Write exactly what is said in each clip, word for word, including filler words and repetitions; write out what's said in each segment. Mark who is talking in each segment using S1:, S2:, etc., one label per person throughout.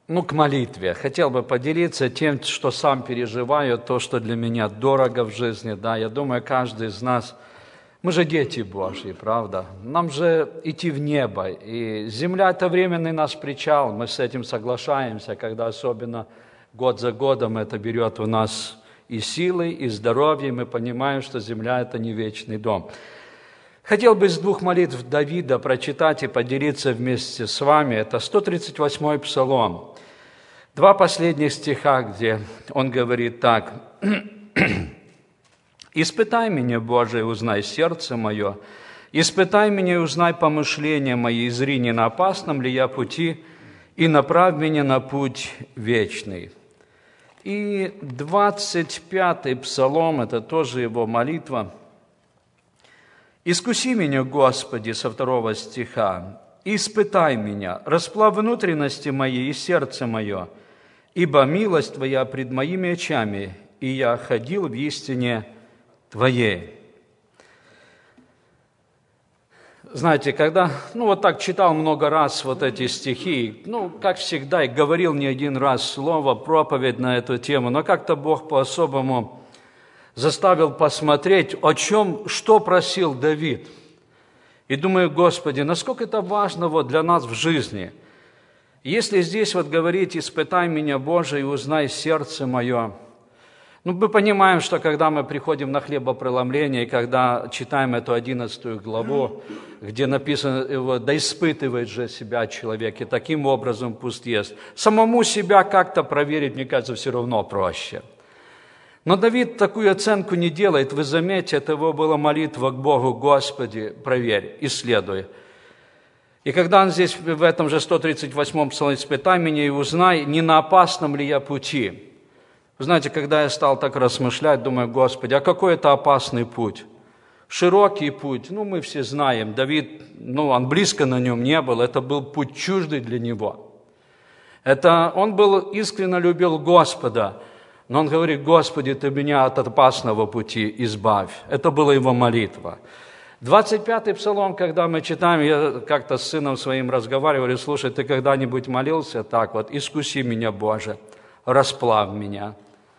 S1: Ну, к молитве. Хотел бы поделиться тем, что сам переживаю, то, что для меня дорого в жизни. Да, я думаю, каждый из нас, мы же дети Божьи, правда? Нам же идти в небо. И земля – это временный наш причал. Мы с этим соглашаемся, когда особенно год за годом это берет у нас и силы, и здоровье. И мы понимаем, что земля – это не вечный дом. Хотел бы из двух молитв Давида прочитать и поделиться вместе с вами. Это сто тридцать восьмой Псалом. Два последних стиха, где он говорит так. «Испытай меня, Боже, и узнай сердце мое, испытай меня и узнай помышления мои, и зри, не на опасном ли я пути, и направь меня на путь вечный». И двадцать пятый Псалом, это тоже его молитва. «Искуси меня, Господи», со второго стиха, «испытай меня, расплавь внутренности мои и сердце мое, ибо милость Твоя пред моими очами, и я ходил в истине Твоей». Знаете, когда, ну, вот так читал много раз вот эти стихи, ну, как всегда, и говорил не один раз слово, проповедь на эту тему, но как-то Бог по-особому заставил посмотреть, о чем, что просил Давид. И думаю, Господи, насколько это важно вот для нас в жизни. Если здесь вот говорить, испытай меня, Боже, и узнай сердце мое. Ну, мы понимаем, что когда мы приходим на хлебопреломление, и когда читаем эту одиннадцатую главу, где написано, да испытывает же себя человек, и таким образом пусть ест. Самому себя как-то проверить, мне кажется, все равно проще. Но Давид такую оценку не делает. Вы заметите, это его была молитва к Богу: Господи, проверь, исследуй. И когда он здесь, в этом же сто тридцать восьмом Псалме, «Испытай меня и узнай, не на опасном ли я пути». Вы знаете, когда я стал так размышлять, думаю, Господи, а какой это опасный путь? Широкий путь, ну, мы все знаем. Давид, ну, он близко на нем не был, это был путь чуждый для него. Это, он был, искренне любил Господа, но он говорит: Господи, Ты меня от опасного пути избавь. Это была его молитва. двадцать пятый Псалом, когда мы читаем, я как-то с сыном своим разговаривал, слушай, ты когда-нибудь молился так вот: искуси меня, Боже, расплавь меня.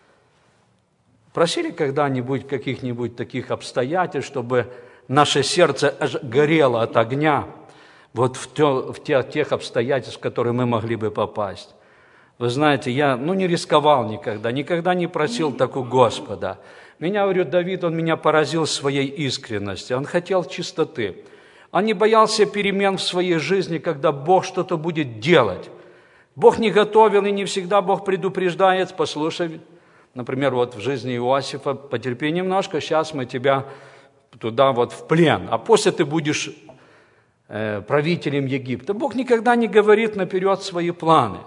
S1: Просили когда-нибудь каких-нибудь таких обстоятельств, чтобы наше сердце горело от огня вот в, те, в тех, тех обстоятельств, в которые мы могли бы попасть? Вы знаете, я ну, не рисковал никогда, никогда не просил так у Господа. Меня, говорю, Давид, он меня поразил своей искренностью, он хотел чистоты. Он не боялся перемен в своей жизни, когда Бог что-то будет делать. Бог не готовил, и не всегда Бог предупреждает: послушай, например, вот в жизни Иосифа, потерпи немножко, сейчас мы тебя туда вот в плен, а после ты будешь э, правителем Египта. Бог никогда не говорит наперед свои планы.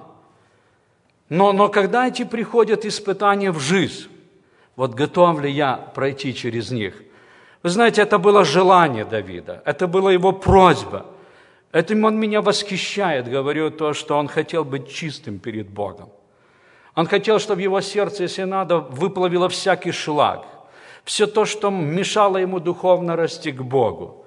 S1: Но, но когда эти приходят испытания в жизнь, вот готов ли я пройти через них? Вы знаете, это было желание Давида, это была его просьба. Этим он меня восхищает, говорю то, что он хотел быть чистым перед Богом. Он хотел, чтобы в его сердце, если надо, выплавило всякий шлак, все то, что мешало ему духовно расти к Богу.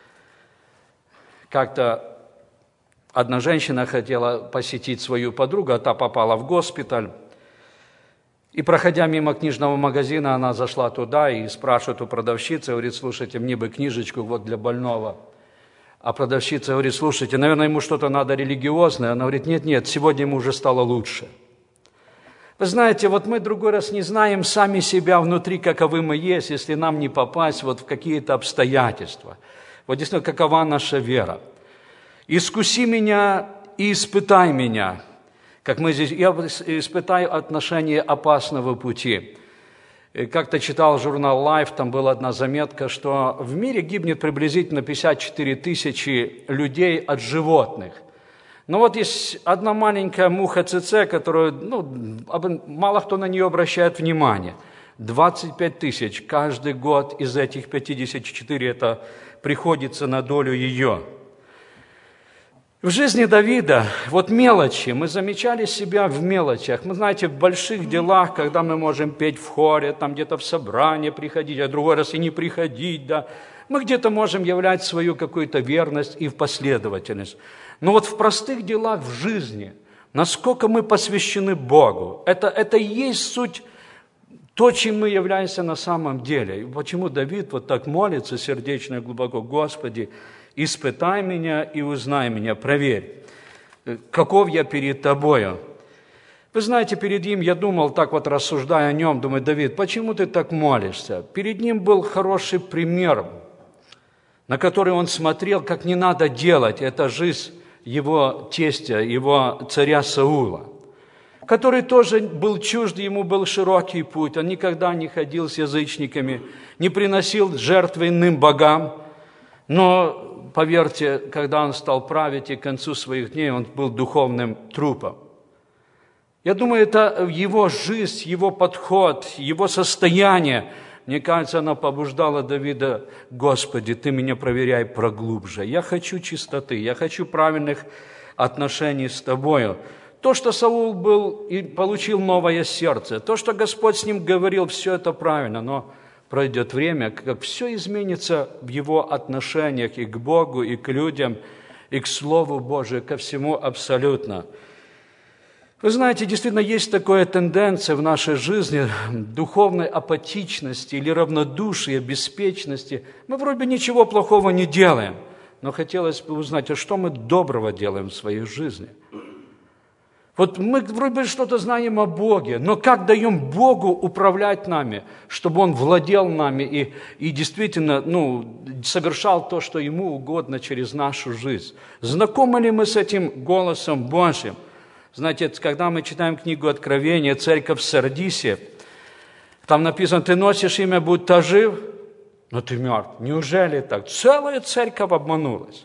S1: Как-то одна женщина хотела посетить свою подругу, а та попала в госпиталь. И, проходя мимо книжного магазина, она зашла туда и спрашивает у продавщицы, говорит: слушайте, мне бы книжечку вот для больного. А продавщица говорит: слушайте, наверное, ему что-то надо религиозное. Она говорит: нет-нет, сегодня ему уже стало лучше. Вы знаете, вот мы другой раз не знаем сами себя внутри, каковы мы есть, если нам не попасть вот в какие-то обстоятельства. Вот действительно, какова наша вера. «Искуси меня и испытай меня», как мы здесь, я испытаю отношение опасного пути. Как-то читал журнал Life, там была одна заметка, что в мире гибнет приблизительно пятьдесят четыре тысячи людей от животных. Но вот есть одна маленькая муха ЦЦ, которую, ну, мало кто на нее обращает внимание. двадцать пять тысяч каждый год из этих пятидесяти четырёх это приходится на долю ее. В жизни Давида, вот мелочи, мы замечали себя в мелочах. Мы, знаете, в больших делах, когда мы можем петь в хоре, там где-то в собрание приходить, а другой раз и не приходить, да. Мы где-то можем являть свою какую-то верность и в последовательность. Но вот в простых делах в жизни насколько мы посвящены Богу. Это, это и есть суть, то, чем мы являемся на самом деле. И почему Давид вот так молится сердечно и глубоко: «Господи, испытай меня и узнай меня, проверь, каков я перед Тобою». Вы знаете, перед ним, я думал, так вот рассуждая о нем, думаю: Давид, почему ты так молишься? Перед ним был хороший пример, на который он смотрел, как не надо делать. Это жизнь его тестя, его царя Саула, который тоже был чужд, ему был широкий путь. Он никогда не ходил с язычниками, не приносил жертвы иным богам. Но, поверьте, когда он стал править и к концу своих дней, он был духовным трупом. Я думаю, это его жизнь, его подход, его состояние, мне кажется, оно побуждало Давида: «Господи, Ты меня проверяй проглубже. Я хочу чистоты, я хочу правильных отношений с Тобою». То, что Саул был и получил новое сердце, то, что Господь с ним говорил, все это правильно, но пройдет время, как все изменится в его отношениях и к Богу, и к людям, и к Слову Божию, ко всему абсолютно. Вы знаете, действительно, есть такая тенденция в нашей жизни духовной апатичности или равнодушия, беспечности. Мы вроде ничего плохого не делаем, но хотелось бы узнать, а что мы доброго делаем в своей жизни? Вот мы вроде бы что-то знаем о Боге, но как даем Богу управлять нами, чтобы Он владел нами и, и действительно ну, совершал то, что Ему угодно через нашу жизнь? Знакомы ли мы с этим голосом Божьим? Знаете, когда мы читаем книгу Откровения, церковь в Сардисе, там написано: ты носишь имя, будто жив, но ты мертв. Неужели так? Целая церковь обманулась.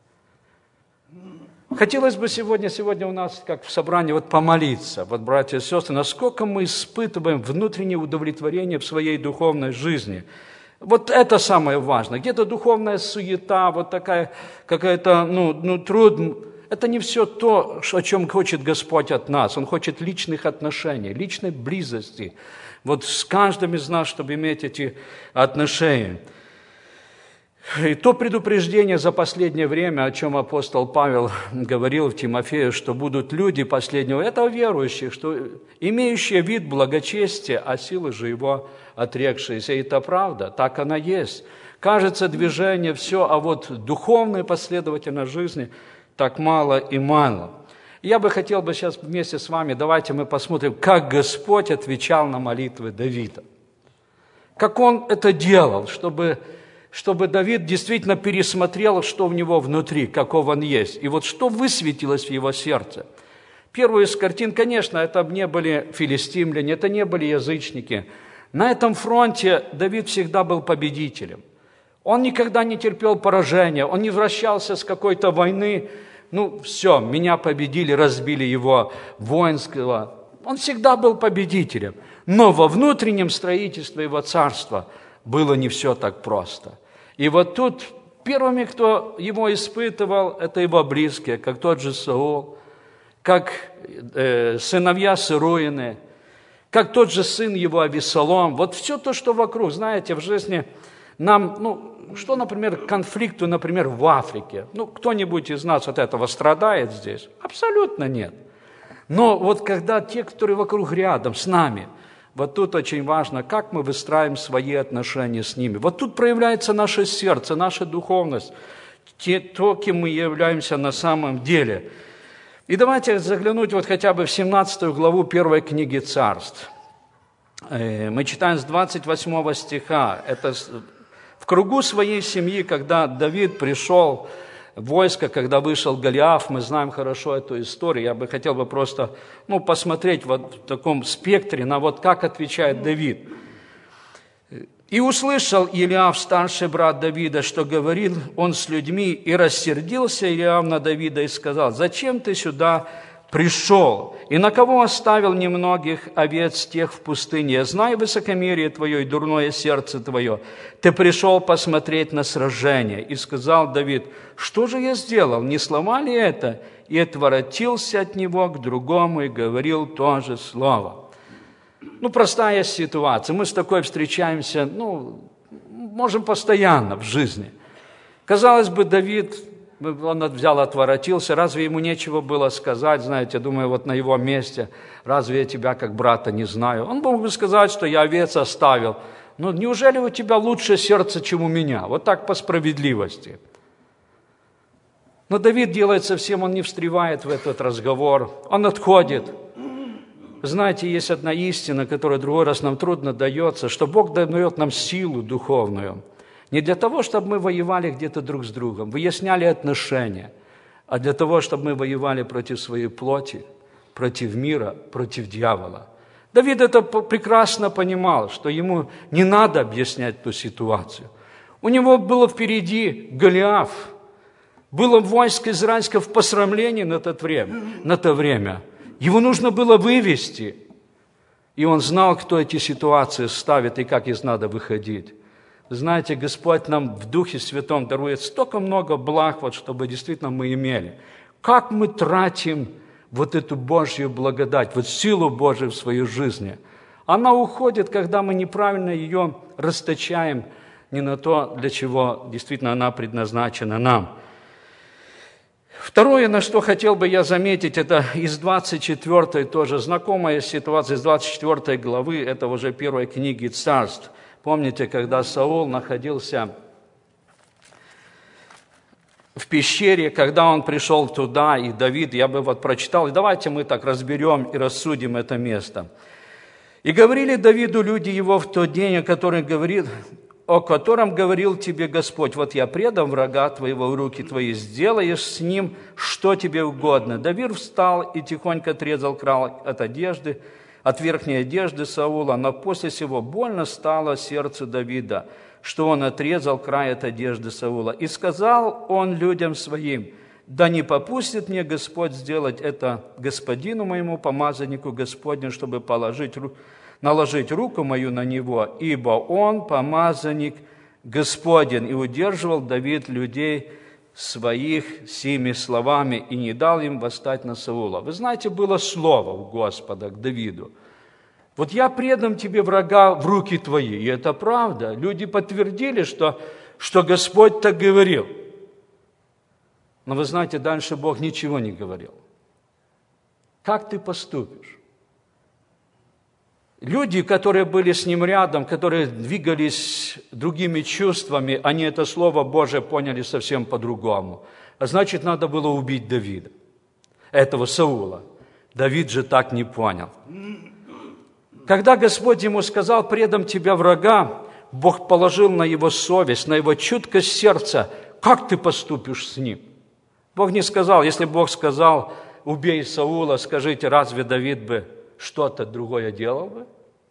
S1: Хотелось бы сегодня, сегодня у нас, как в собрании, вот помолиться, вот, братья и сестры, насколько мы испытываем внутреннее удовлетворение в своей духовной жизни. Вот это самое важное. Где-то духовная суета, вот такая какая-то, ну, ну труд. Это не все то, о чем хочет Господь от нас. Он хочет личных отношений, личной близости. Вот с каждым из нас, чтобы иметь эти отношения. И то предупреждение за последнее время, о чем апостол Павел говорил в Тимофею, что будут люди последнего, это верующие, что имеющие вид благочестия, а силы же его отрекшиеся. И это правда, так она есть. Кажется, движение все, а вот духовная последовательность жизни так мало и мало. Я бы хотел бы сейчас вместе с вами, давайте мы посмотрим, как Господь отвечал на молитвы Давида. Как Он это делал, чтобы... чтобы Давид действительно пересмотрел, что в него внутри, каков он есть. И вот что высветилось в его сердце. Первую из картин, конечно, это не были филистимляне, это не были язычники. На этом фронте Давид всегда был победителем. Он никогда не терпел поражения, он не возвращался с какой-то войны. Ну, все, меня победили, разбили его воинского. Он всегда был победителем. Но во внутреннем строительстве его царства было не все так просто. И вот тут первыми, кто его испытывал, это его близкие, как тот же Саул, как э, сыновья Серуины, как тот же сын его Авессалом. Вот все то, что вокруг, знаете, в жизни нам, ну, что, например, конфликту, например, в Африке. Ну, кто-нибудь из нас от этого страдает здесь? Абсолютно нет. Но вот когда те, которые вокруг рядом с нами, вот тут очень важно, как мы выстраиваем свои отношения с ними. Вот тут проявляется наше сердце, наша духовность, те, то, кем мы являемся на самом деле. И давайте заглянуть вот хотя бы в семнадцатую главу первой книги Царств. Мы читаем с двадцать восьмого стиха. Это в кругу своей семьи, когда Давид пришел войско, когда вышел Голиаф, мы знаем хорошо эту историю. Я бы хотел бы просто ну, посмотреть вот в таком спектре на вот как отвечает Давид. «И услышал Илиав, старший брат Давида, что говорил он с людьми, и рассердился Илиав на Давида и сказал: зачем ты сюда пришел? И на кого оставил немногих овец тех в пустыне? Я знаю высокомерие твое и дурное сердце твое. Ты пришел посмотреть на сражение». И сказал Давид: что же я сделал? Не слова ли это? И отворотился от него к другому и говорил то же слово. Ну, простая ситуация. Мы с такой встречаемся, ну, можем постоянно в жизни. Казалось бы, Давид Он взял, отворотился. Разве ему нечего было сказать? Знаете, думаю, вот на его месте, разве я тебя как брата не знаю? Он мог бы сказать, что я овец оставил. Но неужели у тебя лучшее сердце, чем у меня? Вот так по справедливости. Но Давид делает совсем, он не встревает в этот разговор. Он отходит. Знаете, есть одна истина, которая другой раз нам трудно дается, что Бог дает нам силу духовную. Не для того, чтобы мы воевали где-то друг с другом, выясняли отношения, а для того, чтобы мы воевали против своей плоти, против мира, против дьявола. Давид это прекрасно понимал, что ему не надо объяснять ту ситуацию. У него было впереди Голиаф, было войско израильское в посрамлении на то время, на то время. Его нужно было вывести, и он знал, кто эти ситуации ставит и как из надо выходить. Знаете, Господь нам в Духе Святом дарует столько много благ, вот, чтобы действительно мы имели. Как мы тратим вот эту Божью благодать, вот силу Божию в своей жизни? Она уходит, когда мы неправильно ее расточаем не на то, для чего действительно она предназначена нам. Второе, на что хотел бы я заметить, это из двадцать четвёртой тоже знакомая ситуация, из двадцать четвёртой главы, это уже первой книги Царств. Помните, когда Саул находился в пещере, когда он пришел туда, и Давид, я бы вот прочитал, и давайте мы так разберем и рассудим это место. «И говорили Давиду люди его в тот день, о котором говорит, о котором говорил тебе Господь, вот я предам врага твоего в руки твои, сделаешь с ним, что тебе угодно». Давид встал и тихонько отрезал край от одежды, от верхней одежды Саула, но после сего больно стало сердцу Давида, что он отрезал край от одежды Саула. И сказал он людям своим: «Да не попустит мне Господь сделать это господину моему, помазаннику Господню, чтобы положить, наложить руку мою на него, ибо он помазанник Господень». И удерживал Давид людей своих сими словами и не дал им восстать на Саула. Вы знаете, было слово у Господа к Давиду. Вот я предам тебе врага в руки твои. И это правда. Люди подтвердили, что, что Господь так говорил. Но вы знаете, дальше Бог ничего не говорил. Как ты поступишь? Люди, которые были с ним рядом, которые двигались другими чувствами, они это Слово Божие поняли совсем по-другому. А значит, надо было убить Давида, этого Саула. Давид же так не понял. Когда Господь ему сказал: «Предам тебя врага», Бог положил на его совесть, на его чуткость сердца, как ты поступишь с ним. Бог не сказал, если Бог сказал: «Убей Саула», скажите, разве Давид бы что-то другое делал бы?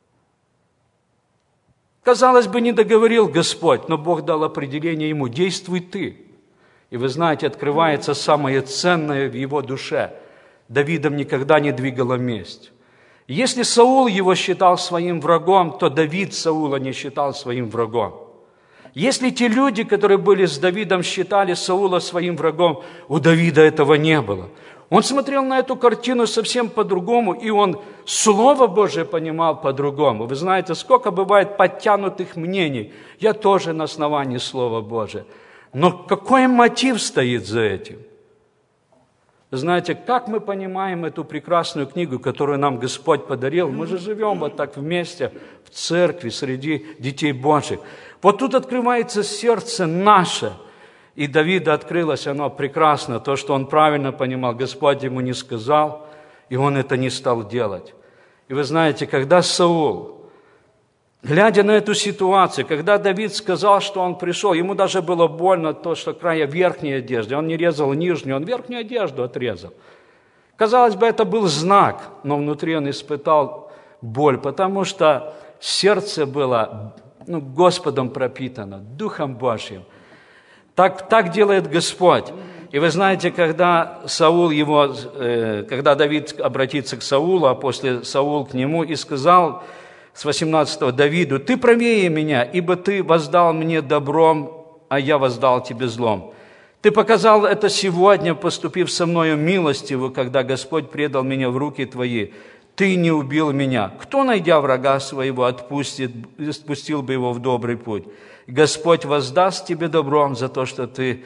S1: Казалось бы, не договорил Господь, но Бог дал определение ему: действуй ты. И вы знаете, открывается самое ценное в его душе. Давидом никогда не двигала месть. Если Саул его считал своим врагом, то Давид Саула не считал своим врагом. Если те люди, которые были с Давидом, считали Саула своим врагом, у Давида этого не было. Он смотрел на эту картину совсем по-другому, и он Слово Божие понимал по-другому. Вы знаете, сколько бывает подтянутых мнений. Я тоже на основании Слова Божия. Но какой мотив стоит за этим? Знаете, как мы понимаем эту прекрасную книгу, которую нам Господь подарил? Мы же живем вот так вместе, в церкви, среди детей Божьих. Вот тут открывается сердце наше. И Давида открылось оно прекрасно, то, что он правильно понимал. Господь ему не сказал, и он это не стал делать. И вы знаете, когда Саул, глядя на эту ситуацию, когда Давид сказал, что он пришел, ему даже было больно то, что края верхней одежды, он не резал нижнюю, он верхнюю одежду отрезал. Казалось бы, это был знак, но внутри он испытал боль, потому что сердце было, ну, Господом пропитано, Духом Божьим. Так, так делает Господь. И вы знаете, когда Саул его, э, когда Давид обратится к Саулу, а после Саул к нему, и сказал с восемнадцатого Давиду: «Ты правее меня, ибо ты воздал мне добром, а я воздал тебе злом. Ты показал это сегодня, поступив со мною милостиво, когда Господь предал меня в руки твои. Ты не убил меня. Кто, найдя врага своего, отпустит, спустил бы его в добрый путь? Господь воздаст тебе добром за то, что ты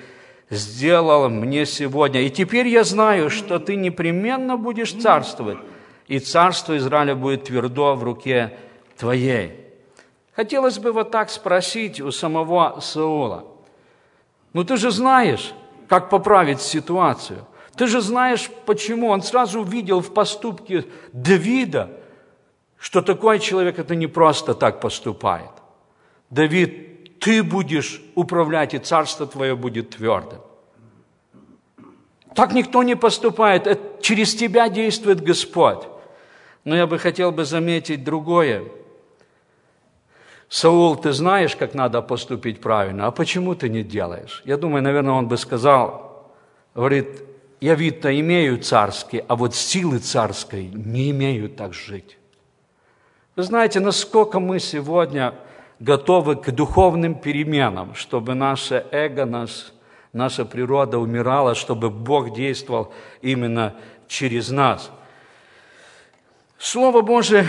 S1: сделал мне сегодня. И теперь я знаю, что ты непременно будешь царствовать, и царство Израиля будет твердо в руке твоей». Хотелось бы вот так спросить у самого Саула: ну ты же знаешь, как поправить ситуацию. Ты же знаешь, почему. Он сразу увидел в поступке Давида, что такой человек это не просто так поступает. Давид, ты будешь управлять, и царство твое будет твердым. Так никто не поступает. Это через тебя действует Господь. Но я бы хотел бы заметить другое. Саул, ты знаешь, как надо поступить правильно, а почему ты не делаешь? Я думаю, наверное, он бы сказал, говорит, я вид-то имею царский, а вот силы царской не имею так жить. Вы знаете, насколько мы сегодня готовы к духовным переменам, чтобы наше эго, наш, наша природа умирала, чтобы Бог действовал именно через нас. Слово Божие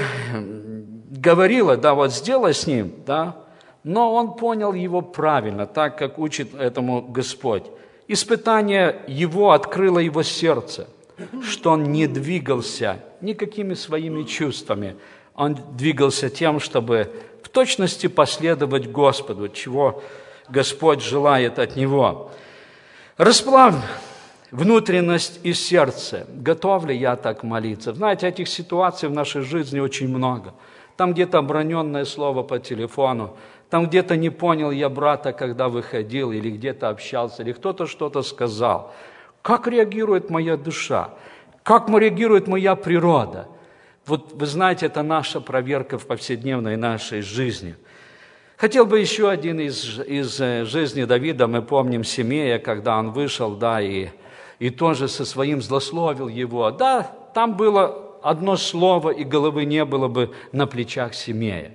S1: говорило, да, вот сделай с ним, да, но он понял его правильно, так, как учит этому Господь. Испытание его открыло его сердце, что он не двигался никакими своими чувствами, он двигался тем, чтобы в точности последовать Господу, чего Господь желает от него. Расплавь внутренность и сердце. Готов ли я так молиться? Знаете, этих ситуаций в нашей жизни очень много. Там где-то оброненное слово по телефону, там где-то не понял я брата, когда выходил, или где-то общался, или кто-то что-то сказал. Как реагирует моя душа? Как реагирует моя природа? Вот вы знаете, это наша проверка в повседневной нашей жизни. Хотел бы еще один из, из жизни Давида. Мы помним Семея, когда он вышел, да, и, и тоже со своим злословил его. Да, там было одно слово, и головы не было бы на плечах Семея.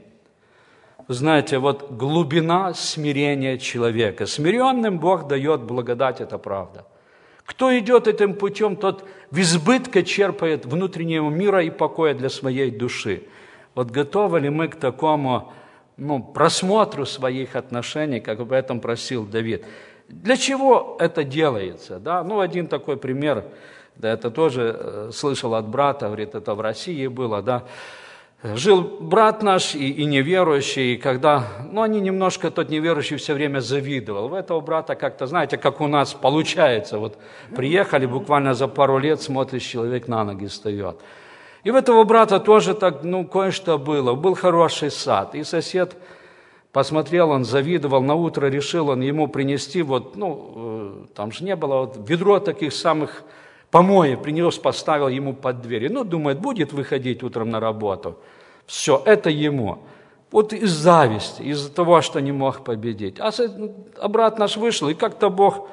S1: Вы знаете, вот глубина смирения человека. Смиренным Бог дает благодать, это правда. Кто идет этим путем, тот в избытке черпает внутреннего мира и покоя для своей души. Вот готовы ли мы к такому, ну, просмотру своих отношений, как об этом просил Давид? Для чего это делается? Да? Ну, один такой пример, да, это тоже э, слышал от брата, говорит, это в России было, да. Жил брат наш и, и неверующий, и когда, ну, они немножко, тот неверующий все время завидовал. У этого брата как-то, знаете, как у нас получается, вот приехали, буквально за пару лет, смотришь, человек на ноги встает. И у этого брата тоже так, ну, кое-что было. Был хороший сад, и сосед посмотрел, он завидовал, на утро решил он ему принести, вот, ну, там же не было, вот, ведро таких самых помоев, принес, поставил ему под дверь. Ну, думает, будет выходить утром на работу. Все, это ему. Вот из зависти, из-за того, что не мог победить. А, а брат наш вышел, и как-то Бог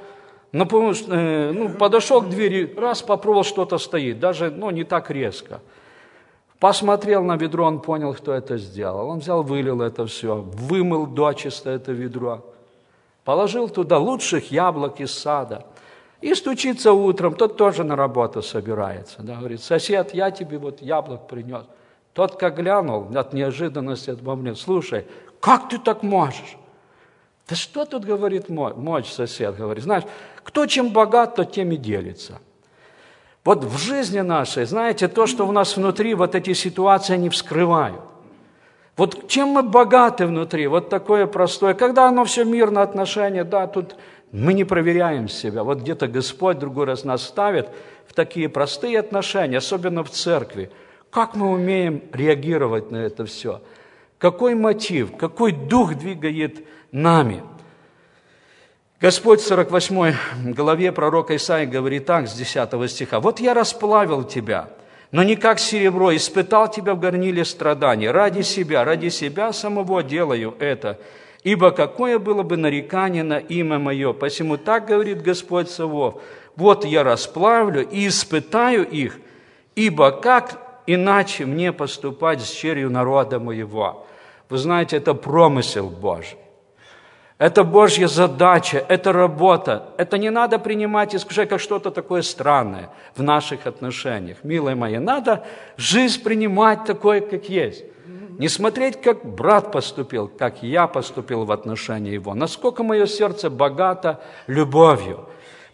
S1: ну, подошел к двери, раз попробовал, что-то стоит, даже, ну, не так резко. Посмотрел на ведро, он понял, кто это сделал. Он взял, вылил это все, вымыл дочисто это ведро, положил туда лучших яблок из сада. И стучится утром, тот тоже на работу собирается. Да, говорит, сосед, я тебе вот яблок принес. Тот, как глянул, от неожиданности отбомнил, слушай, как ты так можешь? Да что тут, говорит, мочь, сосед, говорит, знаешь, кто чем богат, то тем и делится. Вот в жизни нашей, знаете, то, что у нас внутри, вот эти ситуации, они вскрывают. Вот чем мы богаты внутри, вот такое простое, когда оно все мирно, отношения, да, тут мы не проверяем себя. Вот где-то Господь другой раз нас ставит в такие простые отношения, особенно в церкви. Как мы умеем реагировать на это все? Какой мотив, какой дух двигает нами? Господь в сорок восьмой главе пророка Исаии говорит так, с десятого стиха. «Вот я расплавил тебя, но не как серебро, испытал тебя в горниле страданий. Ради себя, ради себя самого делаю это. Ибо какое было бы нарекание на имя мое? Посему так говорит Господь Саваоф. Вот я расплавлю и испытаю их, ибо как иначе мне поступать с черью народа моего?» Вы знаете, это промысел Божий. Это Божья задача, это работа. Это не надо принимать искушение как что-то такое странное в наших отношениях. Милые мои, надо жизнь принимать такой, как есть. Не смотреть, как брат поступил, как я поступил в отношении его. Насколько мое сердце богато любовью.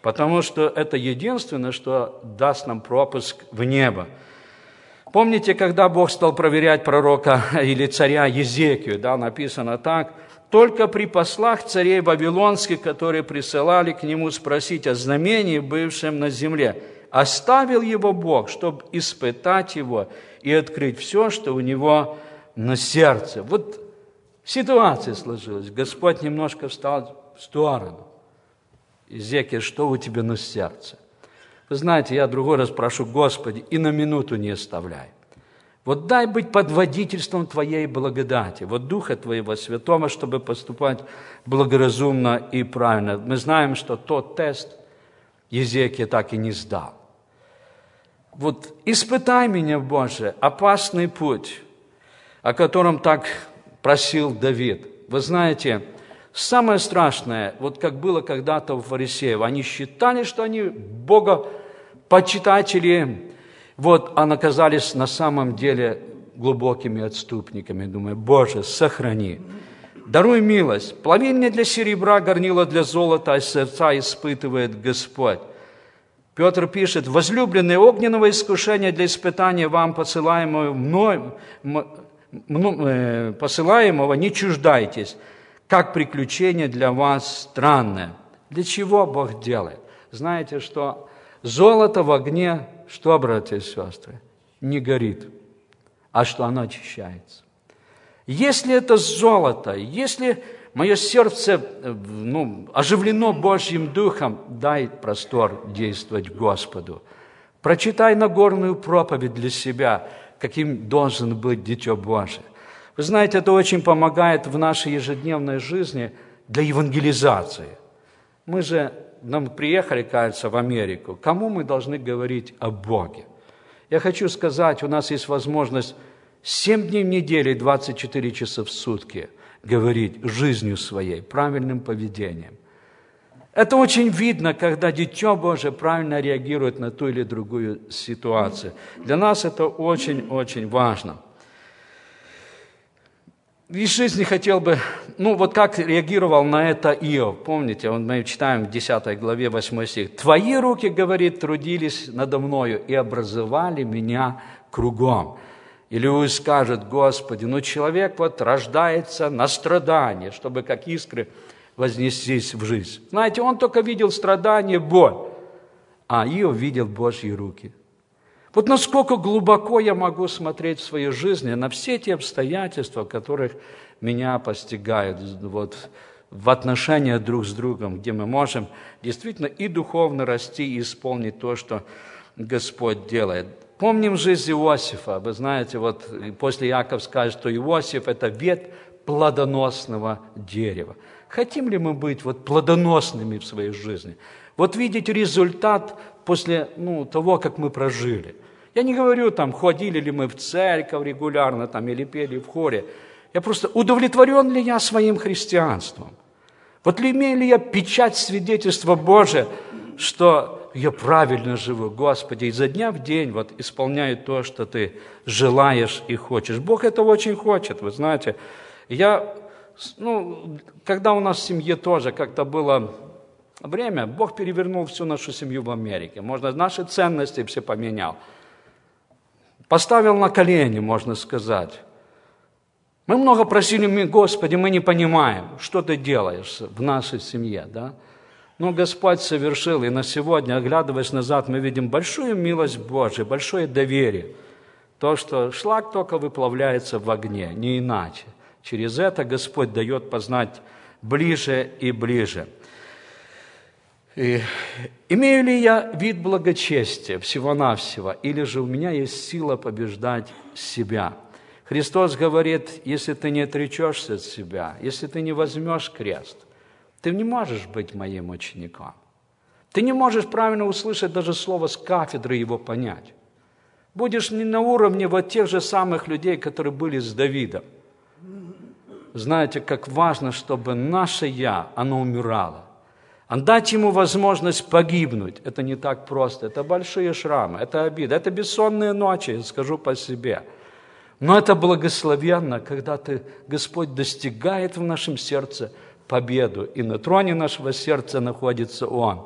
S1: потому что это единственное, что даст нам пропуск в небо. Помните, когда Бог стал проверять пророка или царя Езекию, да, написано так: «Только при послах царей вавилонских, которые присылали к нему спросить о знамении, бывшем на земле, оставил его Бог, чтобы испытать его и открыть все, что у него на сердце». Вот ситуация сложилась. Господь немножко встал в сторону. Езекия, что у тебя на сердце? Вы знаете, я другой раз прошу: Господи, и на минуту не оставляй. Вот дай быть под водительством Твоей благодати, вот Духа Твоего Святого, чтобы поступать благоразумно и правильно. Мы знаем, что тот тест Езекия так и не сдал. Вот испытай меня, Боже, опасный путь, о котором так просил Давид. Вы знаете, самое страшное, вот как было когда-то у фарисеев, они считали, что они богопочитатели, вот, а оказались на самом деле глубокими отступниками. Думаю, Боже, сохрани. Даруй милость, плавильня для серебра, горнило для золота, а сердца испытывает Господь. Петр пишет: возлюбленные, огненного искушения для испытания вам посылаемого мной, посылаемого не чуждайтесь, как приключение для вас странное. Для чего Бог делает? Знаете, что золото в огне, что, братья и сестры, не горит, а что оно очищается. Если это золото, если мое сердце ну, оживлено Божьим Духом, дай простор действовать Господу. Прочитай Нагорную проповедь для себя, каким должен быть Дитя Божие. Вы знаете, это очень помогает в нашей ежедневной жизни для евангелизации. Мы же нам приехали, кажется, в Америку. Кому мы должны говорить о Боге? Я хочу сказать, у нас есть возможность семь дней в неделю, двадцать четыре часа в сутки говорить жизнью своей, правильным поведением. Это очень видно, когда Дитя Божие правильно реагирует на ту или другую ситуацию. Для нас это очень-очень важно. Из жизни хотел бы, ну вот как реагировал на это Иов. Помните, мы читаем в десятой главе восьмой стих. «Твои руки, говорит, трудились надо мною и образовали меня кругом». Или он скажет: Господи, ну человек вот рождается на страдание, чтобы как искры вознестись в жизнь. Знаете, он только видел страдание, боль, а Иов видел Божьи руки. Вот насколько глубоко я могу смотреть в своей жизни на все те обстоятельства, которых меня постигают вот, в отношениях друг с другом, где мы можем действительно и духовно расти, и исполнить то, что Господь делает. Помним жизнь Иосифа. Вы знаете, вот после Иаков скажет, что Иосиф – это ветвь плодоносного дерева. Хотим ли мы быть вот плодоносными в своей жизни? Вот видеть результат после ну, того, как мы прожили. Я не говорю, там, ходили ли мы в церковь регулярно там, или пели в хоре. Я просто, удовлетворен ли я своим христианством? Вот ли имею ли я печать свидетельства Божия, что я правильно живу, Господи, изо дня в день вот исполняю то, что Ты желаешь и хочешь. Бог этого очень хочет, вы знаете. Я, ну, когда у нас в семье тоже как-то было время, Бог перевернул всю нашу семью в Америке. Можно наши ценности все поменял. Поставил на колени, можно сказать. Мы много просили, Господи, мы не понимаем, что Ты делаешь в нашей семье, да? Но Господь совершил, и на сегодня, оглядываясь назад, мы видим большую милость Божию, большое доверие. То, что шлак только выплавляется в огне, не иначе. Через это Господь дает познать ближе и ближе. И имею ли я вид благочестия всего-навсего, или же у меня есть сила побеждать себя? Христос говорит, если ты не отречешься от себя, если ты не возьмешь крест, ты не можешь быть моим учеником. Ты не можешь правильно услышать даже слово с кафедры, его понять. Будешь не на уровне вот тех же самых людей, которые были с Давидом. Знаете, как важно, чтобы наше «я», оно умирало. Дать ему возможность погибнуть, это не так просто. Это большие шрамы, это обида, это бессонные ночи, скажу по себе. Но это благословенно, когда ты, Господь достигает в нашем сердце победу, и на троне нашего сердца находится Он.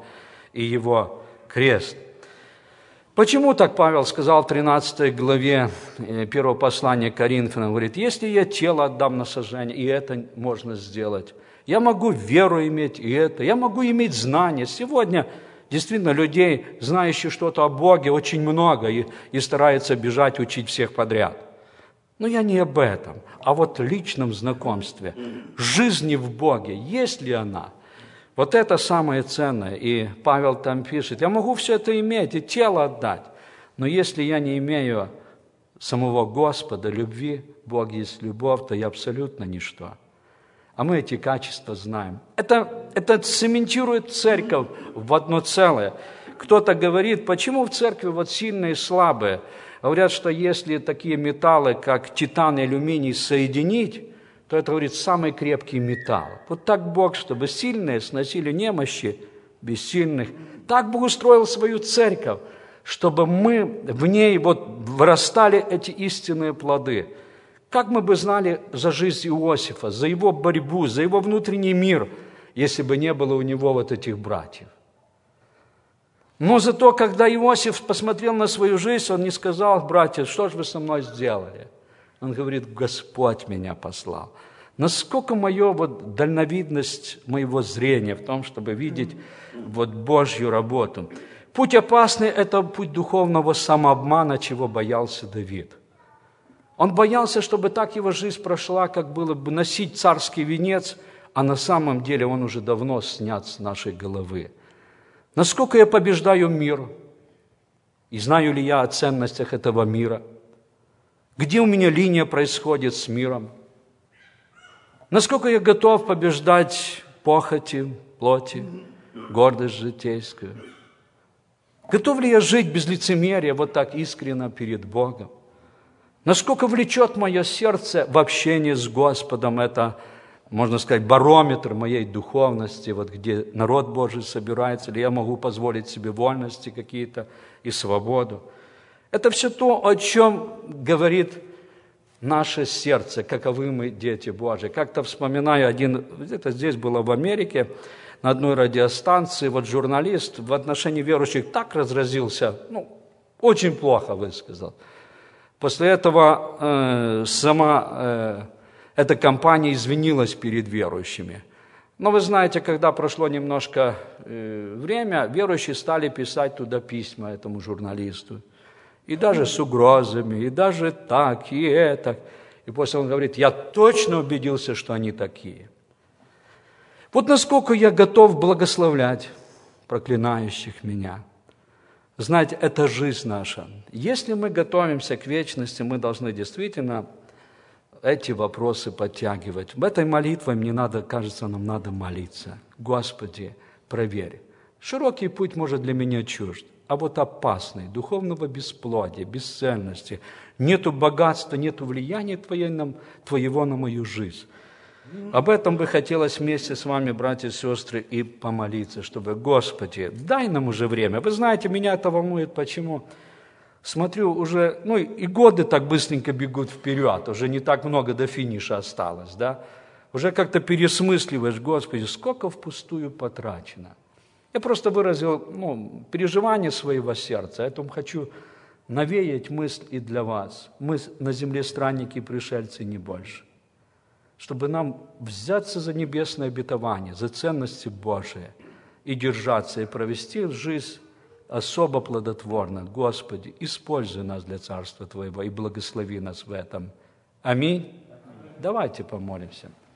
S1: и Его крест. Почему так Павел сказал в тринадцатой главе первого послания к Коринфянам? Говорит, если я тело отдам на сожжение, и это можно сделать. Я могу веру иметь, и это. Я могу иметь знания. Сегодня действительно людей, знающих что-то о Боге, очень много, и, и стараются бежать учить всех подряд. Но я не об этом, а вот личном знакомстве, жизни в Боге, есть ли она? Вот это самое ценное. И Павел там пишет, я могу все это иметь и тело отдать, но если я не имею самого Господа, любви, Бог есть любовь, то я абсолютно ничто. А мы эти качества знаем. Это, это цементирует церковь в одно целое. Кто-то говорит, почему в церкви вот сильные и слабые? Говорят, что если такие металлы, как титан и алюминий, соединить, то это, говорит, самый крепкий металл. Вот так Бог, чтобы сильные сносили немощи бессильных. Так Бог устроил свою церковь, чтобы мы в ней вот вырастали эти истинные плоды. Как мы бы знали за жизнь Иосифа, за его борьбу, за его внутренний мир, если бы не было у него вот этих братьев? Но зато, когда Иосиф посмотрел на свою жизнь, он не сказал, братья, что же вы со мной сделали? Он говорит, Господь меня послал. Насколько моя вот дальновидность моего зрения в том, чтобы видеть вот Божью работу. Путь опасный – это путь духовного самообмана, чего боялся Давид. Он боялся, чтобы так его жизнь прошла, как было бы носить царский венец, а на самом деле он уже давно снят с нашей головы. Насколько я побеждаю мир? И знаю ли я о ценностях этого мира? Где у меня линия происходит с миром? Насколько я готов побеждать похоти, плоти, гордость житейскую? Готов ли я жить без лицемерия, вот так искренно перед Богом? Насколько влечет мое сердце в общении с Господом? Это, можно сказать, барометр моей духовности, вот где народ Божий собирается, или я могу позволить себе вольности какие-то и свободу. Это все то, о чем говорит наше сердце, каковы мы дети Божьи. Как-то вспоминаю один, где-то здесь было в Америке, на одной радиостанции, вот журналист в отношении верующих так разразился, ну, очень плохо высказал. После этого э, сама э, эта компания извинилась перед верующими. Но вы знаете, когда прошло немножко э, время, верующие стали писать туда письма этому журналисту. И даже с угрозами, и даже так, и это. И после он говорит, я точно убедился, что они такие. Вот насколько я готов благословлять проклинающих меня. Знаете, это жизнь наша. Если мы готовимся к вечности, мы должны действительно эти вопросы подтягивать. В этой молитве мне надо, кажется, нам надо молиться. Господи, проверь. Широкий путь, может, для меня чужд, а вот опасный, духовного бесплодия, бесцельности. Нету богатства, нету влияния Твоего на мою жизнь. Об этом бы хотелось вместе с вами, братья и сестры, и помолиться, чтобы, Господи, дай нам уже время. Вы знаете, меня это волнует, почему? Смотрю, уже, ну и годы так быстренько бегут вперед, уже не так много до финиша осталось, да? Уже как-то пересмысливаешь, Господи, сколько впустую потрачено. Я просто выразил, ну, переживание своего сердца, поэтому хочу навеять мысль и для вас. Мы на земле странники и пришельцы, не больше. Чтобы нам взяться за небесное обетование, за ценности Божии и держаться, и провести жизнь особо плодотворно. Господи, используй нас для Царства Твоего и благослови нас в этом. Аминь. Давайте помолимся.